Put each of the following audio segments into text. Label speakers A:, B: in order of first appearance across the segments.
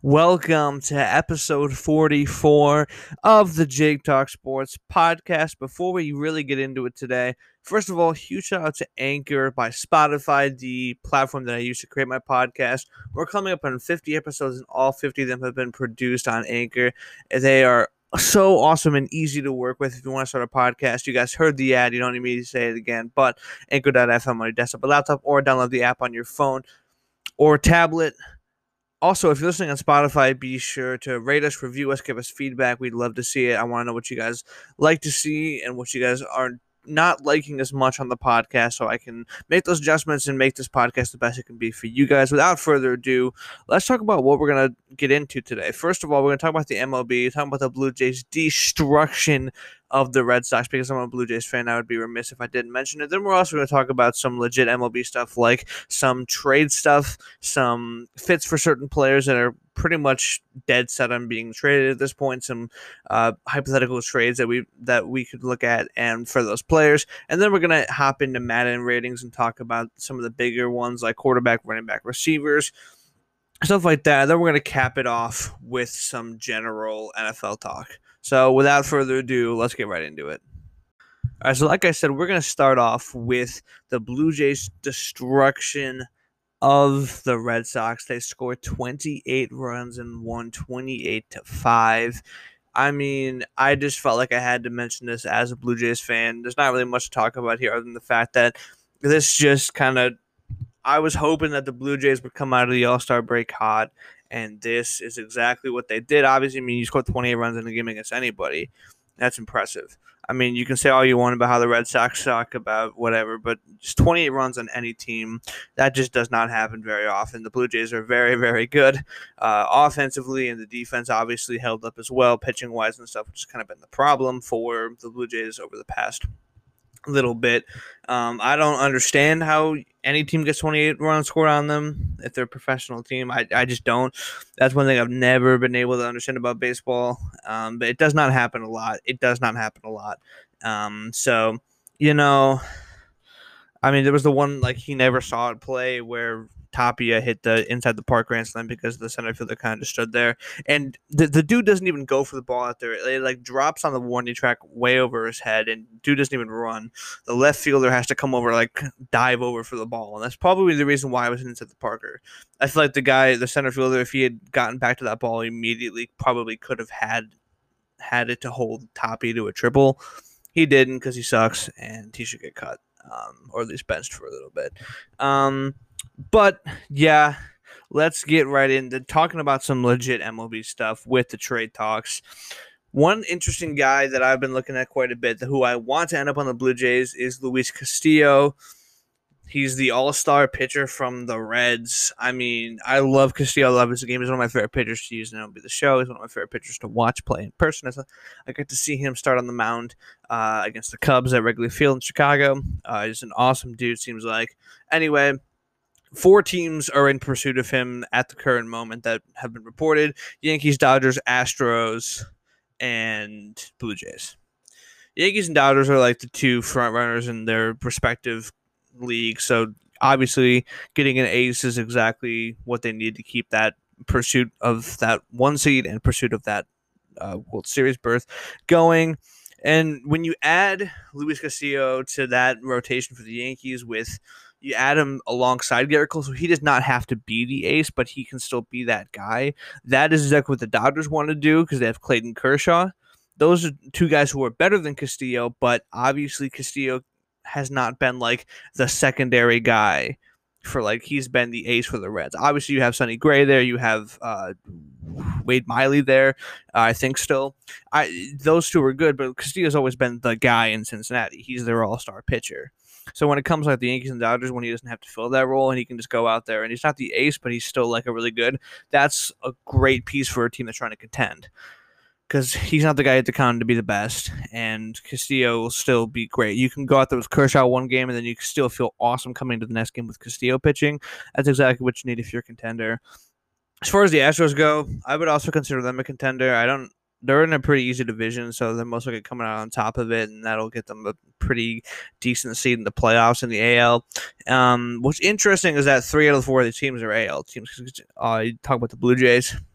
A: Welcome to episode 44 of the Jake Talk Sports podcast. Before we really get into it today, first of all, huge shout out to Anchor by Spotify, the platform that I use to create my podcast. We're coming up on 50 episodes, and all 50 of them have been produced on Anchor. They are so awesome and easy to work with. If you want to start a podcast, you guys heard the ad, you don't need me to say it again, but Anchor.fm on your desktop or laptop, or download the app on your phone or tablet. Also, if you're listening on Spotify, be sure to rate us, review us, give us feedback. We'd love to see it. I want to know what you guys like to see and what you guys are not liking as much on the podcast, so I can make those adjustments and make this podcast the best it can be for you guys. Without further ado, let's talk about what we're going to get into today. First of all, we're going to talk about the MLB, talk about the Blue Jays' destruction of the Red Sox. Because I'm a Blue Jays fan, I would be remiss if I didn't mention it. Then we're also going to talk about some legit MLB stuff, like some trade stuff, some fits for certain players that are pretty much dead set on being traded at this point, some hypothetical trades that we could look at and for those players. And then we're going to hop into Madden ratings and talk about some of the bigger ones like quarterback, running back, receivers, stuff like that. Then we're going to cap it off with some general NFL talk. So without further ado, let's get right into it. All right, so like I said, we're going to start off with the Blue Jays' destruction of the Red Sox. They scored 28 runs and won 28-5. I mean, I just felt like I had to mention this as a Blue Jays fan. There's not really much to talk about here other than the fact that this just kind of, I was hoping that the Blue Jays would come out of the All-Star break hot, and this is exactly what they did. Obviously, I mean, you scored 28 runs in a game against anybody. That's impressive. I mean, you can say all you want about how the Red Sox suck, about whatever, but just 28 runs on any team, that just does not happen very often. The Blue Jays are very, very good offensively, and the defense obviously held up as well, pitching-wise and stuff, which has kind of been the problem for the Blue Jays over the past little bit. I don't understand how any team gets 28 runs scored on them if they're a professional team. I just don't. That's one thing I've never been able to understand about baseball. But it does not happen a lot. So, I mean, there was the one, like, he never saw it play where Tapia hit the inside the park grand slam because the center fielder kind of just stood there. And the dude doesn't even go for the ball out there. It, like, drops on the warning track way over his head, and dude doesn't even run. The left fielder has to come over, like, dive over for the ball. And that's probably the reason why I was inside the Parker. I feel like the center fielder, if he had gotten back to that ball immediately, probably could have had it to hold Tapia to a triple. He didn't because he sucks, and he should get cut. Or at least benched for a little bit. But yeah, let's get right into talking about some legit MLB stuff with the trade talks. One interesting guy that I've been looking at quite a bit, who I want to end up on the Blue Jays, is Luis Castillo. He's the all-star pitcher from the Reds. I mean, I love Castillo. I love his game. He's one of my favorite pitchers to use in MLB The Show. He's one of my favorite pitchers to watch play in person. I get to see him start on the mound against the Cubs at Wrigley Field in Chicago. He's an awesome dude, seems like. Anyway, 4 teams are in pursuit of him at the current moment that have been reported: Yankees, Dodgers, Astros, and Blue Jays. Yankees and Dodgers are like the 2 front runners in their respective league, so obviously getting an ace is exactly what they need to keep that pursuit of that 1 seed and pursuit of that World Series berth going. And when you add Luis Castillo to that rotation for the Yankees, you add him alongside Gerrit Cole, so he does not have to be the ace, but he can still be that guy. That is exactly what the Dodgers want to do because they have Clayton Kershaw. Those are 2 guys who are better than Castillo, but obviously Castillo has not been like the secondary guy for, like, he's been the ace for the Reds. Obviously, you have Sonny Gray there. You have Wade Miley there, I think still. Those 2 are good, but Castillo's always been the guy in Cincinnati. He's their all-star pitcher. So when it comes like the Yankees and Dodgers, when he doesn't have to fill that role and he can just go out there and he's not the ace, but he's still like a really good, that's a great piece for a team that's trying to contend. Because he's not the guy at the count to be the best, and Castillo will still be great. You can go out there with Kershaw one game, and then you can still feel awesome coming to the next game with Castillo pitching. That's exactly what you need if you're a contender. As far as the Astros go, I would also consider them a contender. They're in a pretty easy division, so they're most likely coming out on top of it, and that'll get them a pretty decent seed in the playoffs in the AL. What's interesting is that 3 out of the 4 of the teams are AL teams. You talk about the Blue Jays.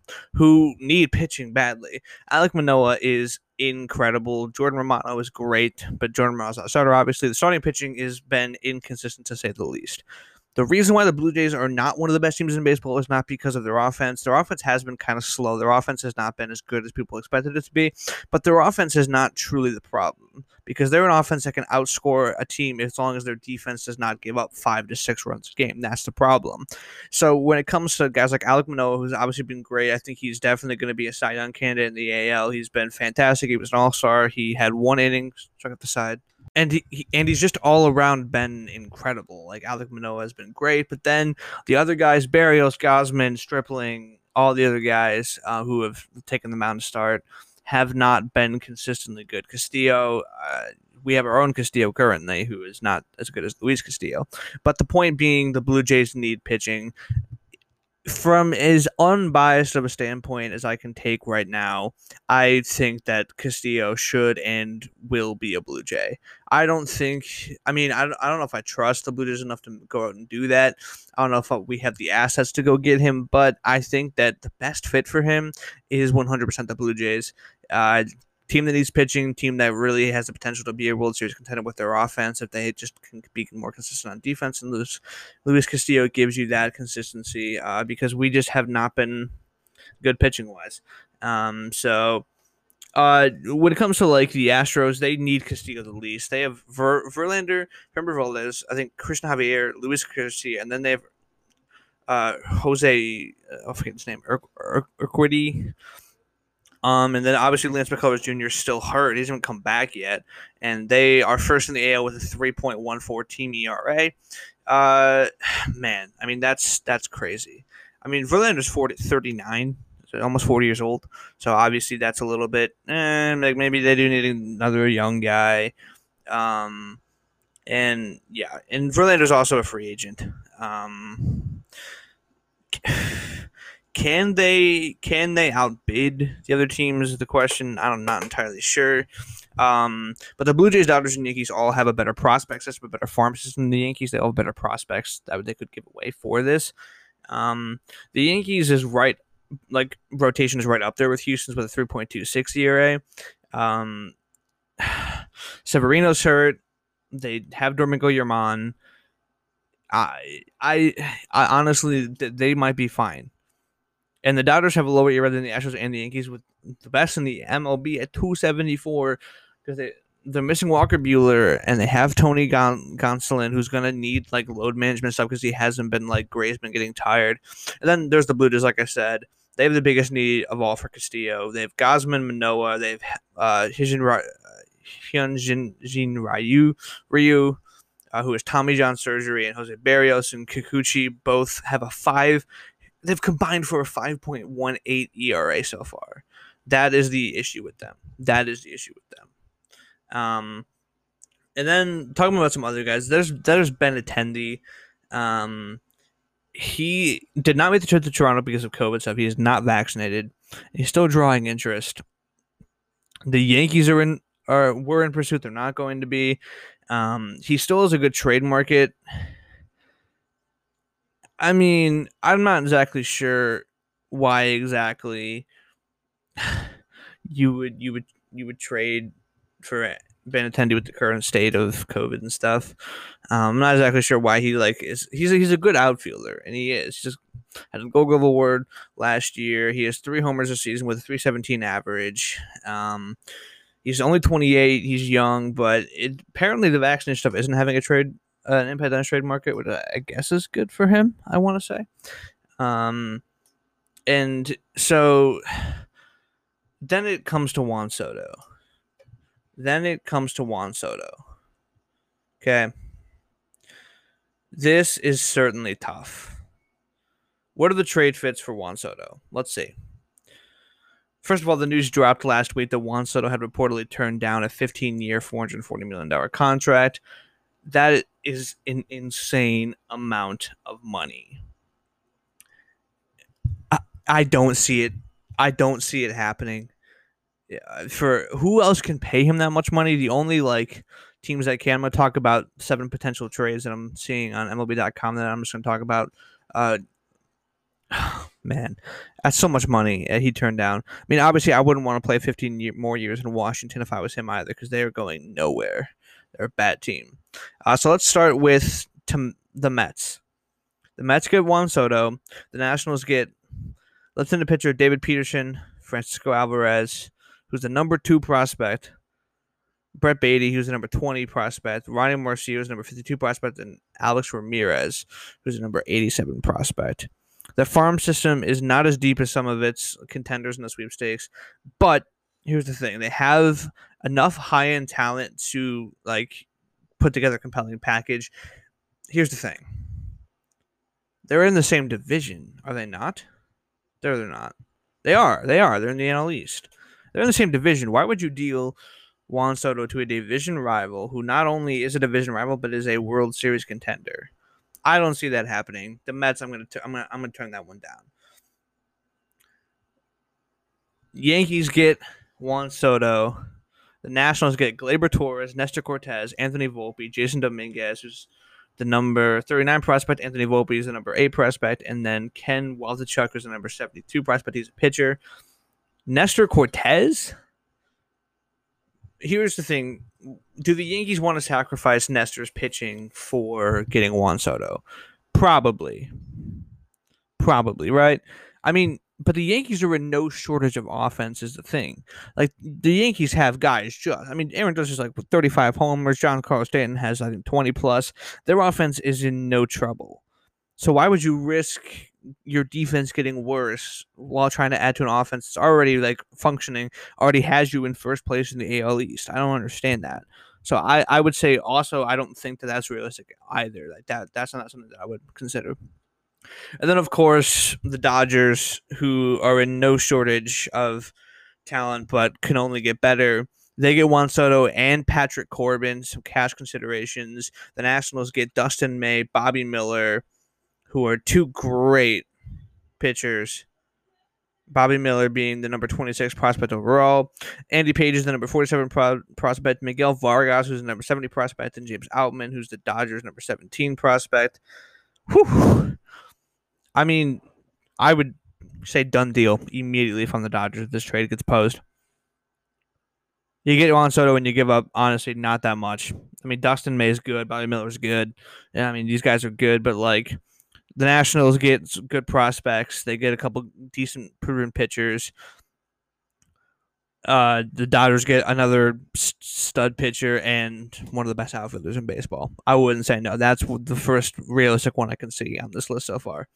A: who need pitching badly. Alek Manoah is incredible. Jordan Romano is great, but Jordan Romano's not a starter. Obviously, the starting pitching has been inconsistent to say the least. The reason why the Blue Jays are not one of the best teams in baseball is not because of their offense. Their offense has been kind of slow. Their offense has not been as good as people expected it to be, but their offense is not truly the problem because they're an offense that can outscore a team as long as their defense does not give up 5 to 6 runs a game. That's the problem. So when it comes to guys like Alek Manoah, who's obviously been great, I think he's definitely going to be a Cy Young candidate in the AL. He's been fantastic. He was an all-star. He had 1 inning, struck at the side. And he's just all around been incredible. Like Alek Manoah has been great, but then the other guys, Berrios, Gausman, Stripling, all the other guys who have taken the mound to start have not been consistently good. Castillo, we have our own Castillo currently, who is not as good as Luis Castillo. But the point being, the Blue Jays need pitching. From as unbiased of a standpoint as I can take right now, I think that Castillo should and will be a Blue Jay. I don't know if I trust the Blue Jays enough to go out and do that. I don't know if we have the assets to go get him, but I think that the best fit for him is 100% the Blue Jays. Team that needs pitching, team that really has the potential to be a World Series contender with their offense if they just can be more consistent on defense. And Luis Castillo gives you that consistency because we just have not been good pitching wise. So when it comes to like the Astros, they need Castillo the least. They have Verlander, Framber Valdez, I think Christian Javier, Luis Castillo, and then they have Jose, I forget his name, Urquidy. And then obviously Lance McCullers Jr. is still hurt. He hasn't come back yet. And they are first in the AL with a 3.14 team ERA. Man, I mean, that's crazy. I mean, Verlander's 39, so almost 40 years old. So obviously that's a little bit, like maybe they do need another young guy. And yeah, and Verlander's also a free agent. Can they outbid the other teams? Is the question. I'm not entirely sure. But the Blue Jays, Dodgers, and Yankees all have a better prospect system, a better farm system than the Yankees. They all have better prospects that they could give away for this. The Yankees is right, like rotation is right up there with Houston's with a 3.26 ERA. Severino's hurt. They have Domingo Germán. I honestly, they might be fine. And the Dodgers have a lower ERA than the Astros and the Yankees, with the best in the MLB at 274, because they're missing Walker Buehler and they have Tony Gonsolin, who's gonna need like load management stuff because he hasn't been like great. He's been getting tired. And then there's the Blue Jays, like I said, they have the biggest need of all for Castillo. They have Gausman, Manoah. They have Hyunjin Ryu, who has Tommy John surgery, and Jose Berrios and Kikuchi both have a 5. They've combined for a 5.18 ERA so far. That is the issue with them. And then talking about some other guys, there's Benintendi. He did not make the trip to Toronto because of COVID stuff. He is not vaccinated. He's still drawing interest. The Yankees were in pursuit. They're not going to be. He still has a good trade market. I mean, I'm not exactly sure why exactly you would trade for Benintendi with the current state of COVID and stuff. I'm not exactly sure why he's a good outfielder, and he is. He just had a Gold Glove award last year. He has 3 homers a season with a 317 average. He's only 28. He's young, but apparently the vaccination stuff isn't having an impact on the trade market, which I guess is good for him, I want to say. And so then it comes to Juan Soto. Okay. This is certainly tough. What are the trade fits for Juan Soto? Let's see. First of all, the news dropped last week that Juan Soto had reportedly turned down a 15-year, $440 million contract. That is an insane amount of money. I don't see it. I don't see it happening. For who else can pay him that much money? The only teams that can. I'm going to talk about 7 potential trades that I'm seeing on MLB.com that I'm just going to talk about. Man, that's so much money he turned down. I mean, obviously, I wouldn't want to play 15 more years in Washington if I was him either, because they are going nowhere. They're a bad team. So let's start with the Mets. The Mets get Juan Soto. The Nationals get left-handed pitcher David Peterson, Francisco Alvarez, who's the number 2 prospect, Brett Beatty, who's the number 20 prospect, Ronnie Marcio, who's the number 52 prospect, and Alex Ramirez, who's the number 87 prospect. The farm system is not as deep as some of its contenders in the sweepstakes, but here's the thing: they have enough high-end talent to put together a compelling package. Here's the thing: they're in the same division, are they not? They're not. They are. They are. They're in the NL East. They're in the same division. Why would you deal Juan Soto to a division rival who not only is a division rival but is a World Series contender? I don't see that happening. The Mets, I'm gonna turn that one down. Yankees get Juan Soto. The Nationals get Gleyber Torres, Nestor Cortez, Anthony Volpe, Jason Dominguez, who's the number 39 prospect. Anthony Volpe is the number 8 prospect, and then Ken Waldichuk is the number 72 prospect. He's a pitcher. Nestor Cortez. Here's the thing: do the Yankees want to sacrifice Nestor's pitching for getting Juan Soto? Probably, right? I mean, but the Yankees are in no shortage of offense. Is the thing. Like the Yankees have guys. Just, I mean, Aaron Judge is 35 homers. John Carlos Stanton has 20 plus. Their offense is in no trouble. So why would you risk your defense getting worse while trying to add to an offense that's already functioning, already has you in first place in the AL East? I don't understand that. So I would say also I don't think that that's realistic either. That's not something that I would consider. And then of course the Dodgers, who are in no shortage of talent but can only get better. They get Juan Soto and Patrick Corbin, some cash considerations. The Nationals get Dustin May, Bobby Miller, who are 2 great pitchers. Bobby Miller being the number 26 prospect overall. Andy Page is the number 47 prospect. Miguel Vargas, who's the number 70 prospect. And James Outman, who's the Dodgers' number 17 prospect. Whew. I mean, I would say done deal immediately if I'm the Dodgers if this trade gets posed. You get Juan Soto and you give up, honestly, not that much. I mean, Dustin May is good. Bobby Miller's good. Yeah, I mean, these guys are good, but the Nationals get good prospects. They get a couple decent proven pitchers. The Dodgers get another stud pitcher and one of the best outfielders in baseball. I wouldn't say no. That's the first realistic one I can see on this list so far.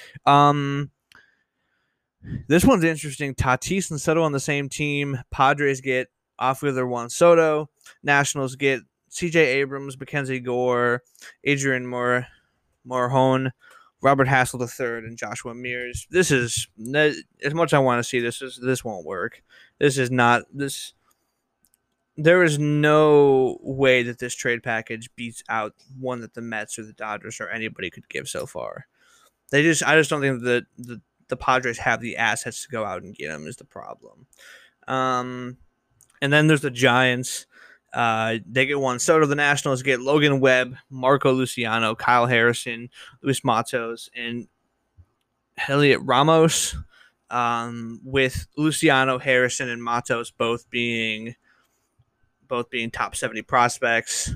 A: This one's interesting. Tatis and Soto on the same team. Padres get outfielder Juan Soto. Nationals get C.J. Abrams, Mackenzie Gore, Adrian Morejon, Robert Hassel III, and Joshua Mears. This is as much as I want to see. This won't work. This is not this. There is no way that this trade package beats out one that the Mets or the Dodgers or anybody could give so far. I just don't think that the Padres have the assets to go out and get them is the problem. And then there's the Giants. They get Juan Soto. The Nationals get Logan Webb, Marco Luciano, Kyle Harrison, Luis Matos, and Heliot Ramos. With Luciano, Harrison, and Matos both being top 70 prospects.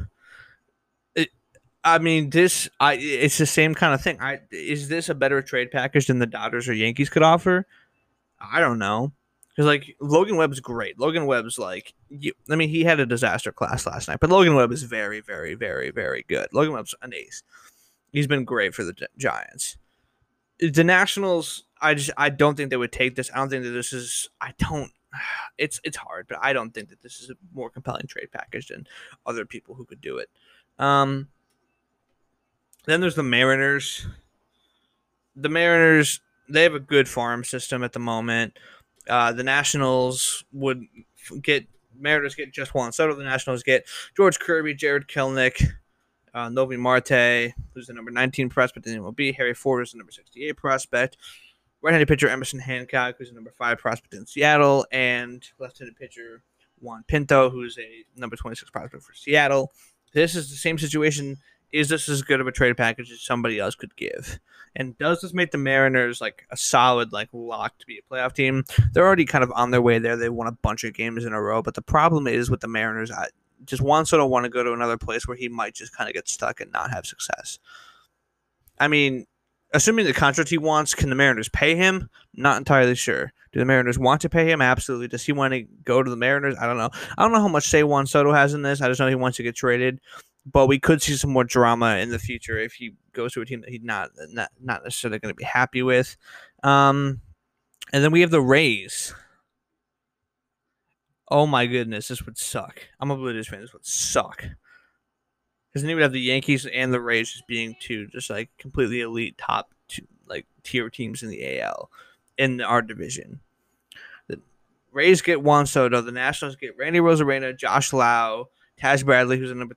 A: It's the same kind of thing. Is this a better trade package than the Dodgers or Yankees could offer? I don't know. Because Logan Webb's great. Logan Webb's he had a disaster class last night, but Logan Webb is very, very, very, very good. Logan Webb's an ace. He's been great for the Giants. The Nationals, I don't think they would take this. I don't think that this is. It's hard, but I don't think that this is a more compelling trade package than other people who could do it. Then there's the Mariners. The Mariners, they have a good farm system at the moment. The Nationals Mariners get just Juan Soto. The Nationals get George Kirby, Jared Kelenic, Novi Marte, who's the number 19 prospect in the MLB. Harry Ford is the number 68 prospect. Right-handed pitcher Emerson Hancock, who's the number 5 prospect in Seattle. And left-handed pitcher Juan Pinto, who's a number 26 prospect for Seattle. This is the same situation is this as good of a trade package as somebody else could give? And does this make the Mariners like a solid like lock to be a playoff team? They're already kind of on their way there. They won a bunch of games in a row, but the problem is with the Mariners, I just Juan Soto want to go to another place where he might just kind of get stuck and not have success. I mean, assuming the contract he wants, can the Mariners pay him? Not entirely sure. Do the Mariners want to pay him? Absolutely. Does he want to go to the Mariners? I don't know. I don't know how much say Juan Soto has in this. I just know he wants to get traded. But we could see some more drama in the future if he goes to a team that he's not necessarily going to be happy with. And then we have the Rays. Oh my goodness, this would suck. I'm a Blue Jays fan. This would suck. Because then you would have the Yankees and the Rays just being two just like completely elite top two, like tier teams in the AL in our division. The Rays get Juan Soto. The Nationals get Randy Rosarena, Josh Lau, Taj Bradley, who's a number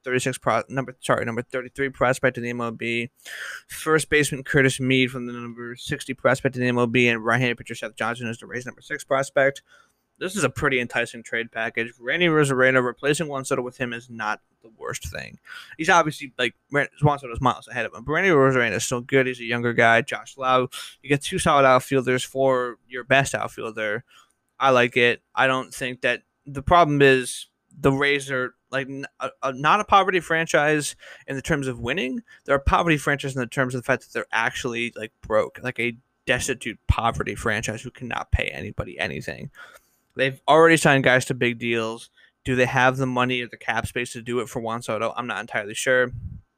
A: 33 prospect in the MLB. First baseman Curtis Mead from the number 60 prospect in the MLB, and right-handed pitcher Seth Johnson is the Rays' number 6 prospect. This is a pretty enticing trade package. Randy Rosarena, replacing Juan Soto with him is not the worst thing. He's obviously, like, Juan Soto's miles ahead of him. But Randy Rosarena is still good. He's a younger guy. Josh Lau. You get 2 solid outfielders for your best outfielder. I like it. I don't think that the problem is the Rays are, like, not a poverty franchise in the terms of winning. They're a poverty franchise in the terms of the fact that they're actually, like, broke. Like a destitute poverty franchise who cannot pay anybody anything. They've already signed guys to big deals. Do they have the money or the cap space to do it for Juan Soto? I'm not entirely sure.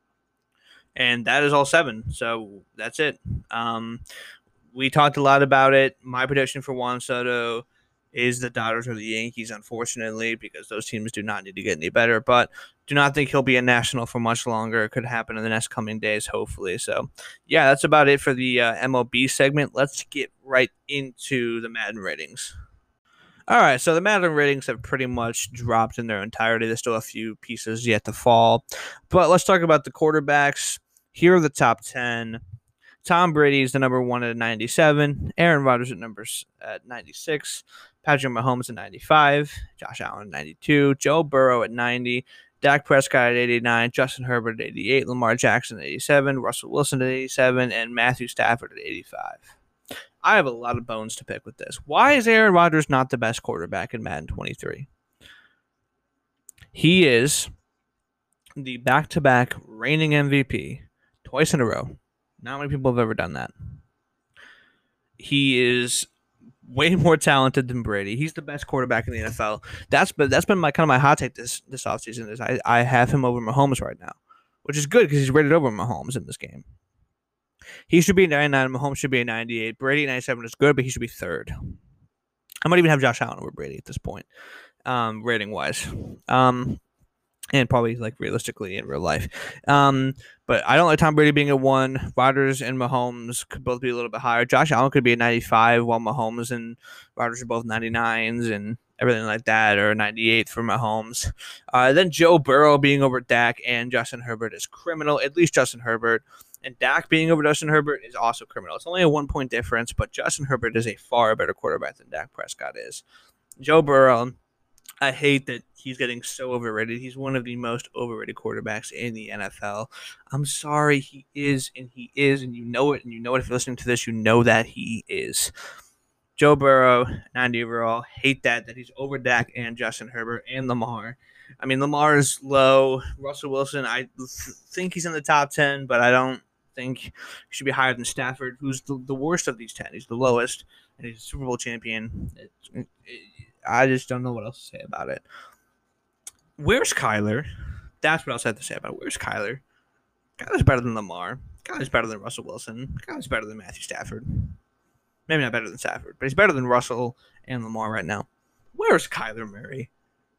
A: And that is all 7. So that's it. We talked a lot about it. My prediction for Juan Soto is the Dodgers or the Yankees, unfortunately, because those teams do not need to get any better. But do not think he'll be a national for much longer. It could happen in the next coming days, hopefully. So, yeah, that's about it for the MLB segment. Let's get right into the Madden ratings. All right, so the Madden ratings have pretty much dropped in their entirety. There's still a few pieces yet to fall. But let's talk about the quarterbacks. Here are the top 10. Tom Brady is the number 1 at 97. Aaron Rodgers at 96. Patrick Mahomes at 95. Josh Allen at 92. Joe Burrow at 90. Dak Prescott at 89. Justin Herbert at 88. Lamar Jackson at 87. Russell Wilson at 87. And Matthew Stafford at 85. I have a lot of bones to pick with this. Why is Aaron Rodgers not the best quarterback in Madden 23? He is the back-to-back reigning MVP twice in a row. Not many people have ever done that. He is way more talented than Brady. He's the best quarterback in the NFL. That's been my kind of my hot take this offseason is I have him over Mahomes right now, which is good because he's rated over Mahomes in this game. He should be a 99. Mahomes should be a 98. Brady 97 is good, but he should be 3rd. I might even have Josh Allen over Brady at this point, rating wise, and probably like realistically in real life. But I don't like Tom Brady being a 1. Rodgers and Mahomes could both be a little bit higher. Josh Allen could be a 95, while Mahomes and Rodgers are both 99s and everything like that, or 98 for Mahomes. Then Joe Burrow being over Dak and Justin Herbert is criminal. At least Justin Herbert. And Dak being over Justin Herbert is also criminal. It's only a 1-point difference, but Justin Herbert is a far better quarterback than Dak Prescott is. Joe Burrow, I hate that he's getting so overrated. He's one of the most overrated quarterbacks in the NFL. I'm sorry, he is, and you know it, and you know it if you're listening to this, you know that he is. Joe Burrow, 90 overall, hate that he's over Dak and Justin Herbert and Lamar. I mean, Lamar is low. Russell Wilson, I think he's in the top 10, but I don't think he should be higher than Stafford, who's the worst of these 10. He's the lowest, and he's a Super Bowl champion. I just don't know what else to say about it. Where's Kyler? That's what else I have to say about it. Where's Kyler? Kyler's better than Lamar. Kyler's better than Russell Wilson. Kyler's better than Matthew Stafford. Maybe not better than Stafford, but he's better than Russell and Lamar right now. Where's Kyler Murray?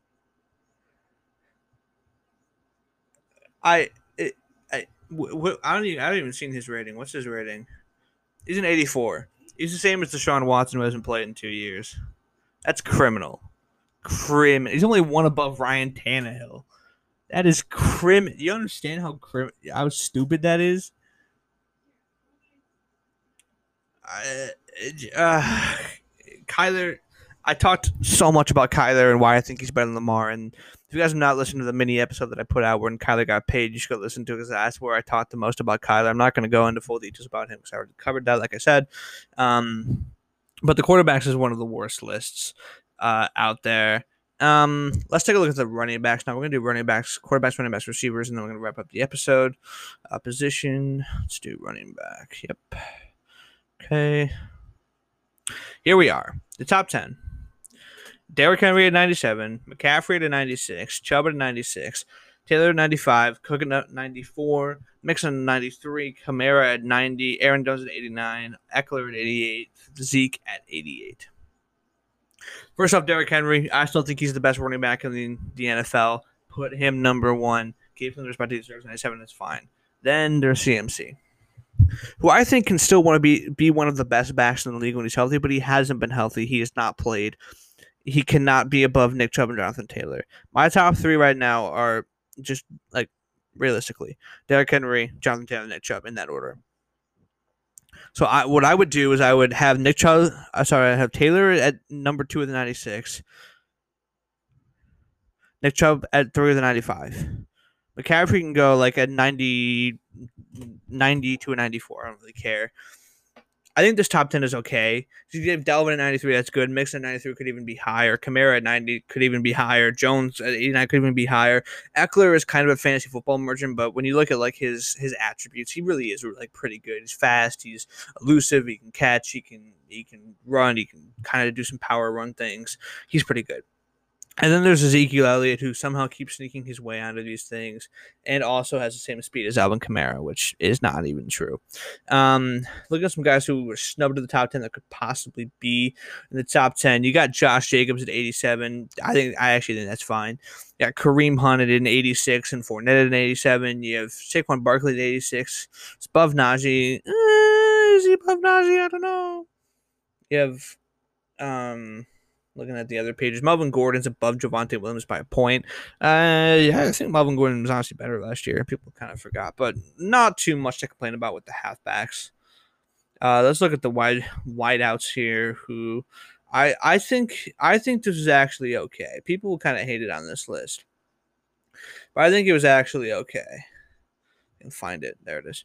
A: I haven't even seen his rating. What's his rating? He's an 84. He's the same as Deshaun Watson, who hasn't played in 2 years. That's criminal. He's only 1 above Ryan Tannehill. That is criminal. You understand how stupid that is? Kyler, I talked so much about Kyler and why I think he's better than Lamar. And if you guys have not listened to the mini episode that I put out when Kyler got paid, you should go listen to it because that's where I talked the most about Kyler. I'm not going to go into full details about him because I already covered that, like I said. But the quarterbacks is one of the worst lists out there. Let's take a look at the running backs now. We're going to do running backs, quarterbacks, running backs, receivers, and then we're going to wrap up the episode. Position. Let's do running back. Yep. Okay. Here we are. The top 10. Derrick Henry at 97, McCaffrey at 96, Chubb at 96, Taylor at 95, Cook at 94, Mixon at 93, Kamara at 90, Aaron Jones at 89, Eckler at 88, Zeke at 88. First off, Derrick Henry. I still think he's the best running back in the NFL. Put him number one. Give him the respect he deserves. 97, that's fine. Then there's CMC, who I think can still want to be one of the best backs in the league when he's healthy, but he hasn't been healthy. He has not played. He cannot be above Nick Chubb and Jonathan Taylor. My top three right now are just like realistically Derrick Henry, Jonathan Taylor, Nick Chubb in that order. So what I would do is I would have I have Taylor at number 2 with the 96, Nick Chubb at 3 with the 95. McCaffrey can go like at 90 to a 94. I don't really care. I think this top 10 is okay. If you give Dalvin at 93, that's good. Mixon at 93 could even be higher. Kamara at 90 could even be higher. Jones at 89 could even be higher. Eckler is kind of a fantasy football merchant, but when you look at like his attributes, he really is like pretty good. He's fast. He's elusive. He can catch. He can run. He can kind of do some power run things. He's pretty good. And then there's Ezekiel Elliott, who somehow keeps sneaking his way out of these things and also has the same speed as Alvin Kamara, which is not even true. Look at some guys who were snubbed to the top 10 that could possibly be in the top 10. You got Josh Jacobs at 87. I actually think that's fine. You got Kareem Hunt at an 86 and Fournette at an 87. You have Saquon Barkley at 86. It's above Najee. Is he above Najee? I don't know. You have... looking at the other pages, Melvin Gordon's above Javonte Williams by a point. Yeah, I think Melvin Gordon was honestly better last year. People kind of forgot, but not too much to complain about with the halfbacks. Let's look at the wideouts here. Who I think this is actually okay. People kind of hated on this list, but I think it was actually okay. I can find it. There it is.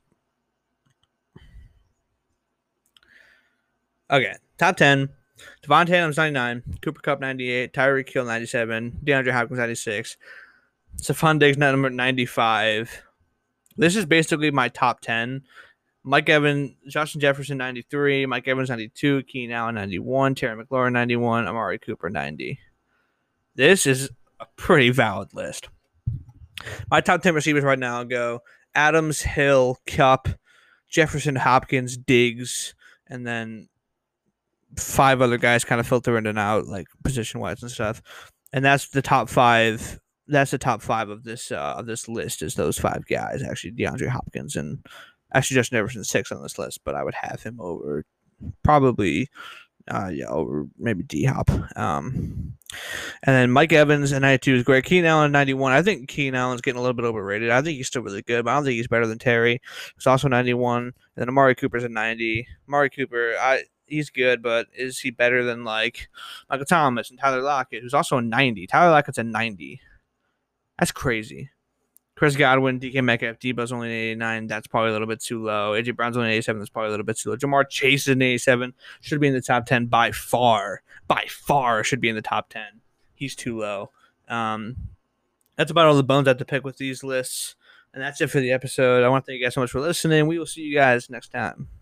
A: Okay, top 10. Devontae Adams 99, Cooper Kupp 98, Tyreek Hill 97, DeAndre Hopkins 96, Stephon Diggs number 95. This is basically my top 10. Mike Evans, Justin Jefferson 93, Mike Evans 92, Keenan Allen 91, Terry McLaurin 91, Amari Cooper 90. This is a pretty valid list. My top 10 receivers right now go Adams, Hill, Kupp, Jefferson, Hopkins, Diggs, and then 5 other guys kind of filter in and out, like position wise and stuff. And that's the top 5. That's the top 5 of this list. Is those 5 guys actually DeAndre Hopkins and actually Justin Jefferson's 6 on this list, but I would have him over probably over maybe D-Hop. And then Mike Evans at 92 is great. Keenan Allen at 91. I think Keenan Allen's getting a little bit overrated. I think he's still really good, but I don't think he's better than Terry. He's also 91. And then Amari Cooper's at 90. Amari Cooper, he's good, but is he better than like Michael Thomas and Tyler Lockett, who's also a 90? Tyler Lockett's a 90. That's crazy. Chris Godwin, DK Metcalf, Debo's only an 89. That's probably a little bit too low. AJ Brown's only an 87. That's probably a little bit too low. Jamar Chase is an 87. Should be in the top 10 by far. By far should be in the top 10. He's too low. That's about all the bones I have to pick with these lists. And that's it for the episode. I want to thank you guys so much for listening. We will see you guys next time.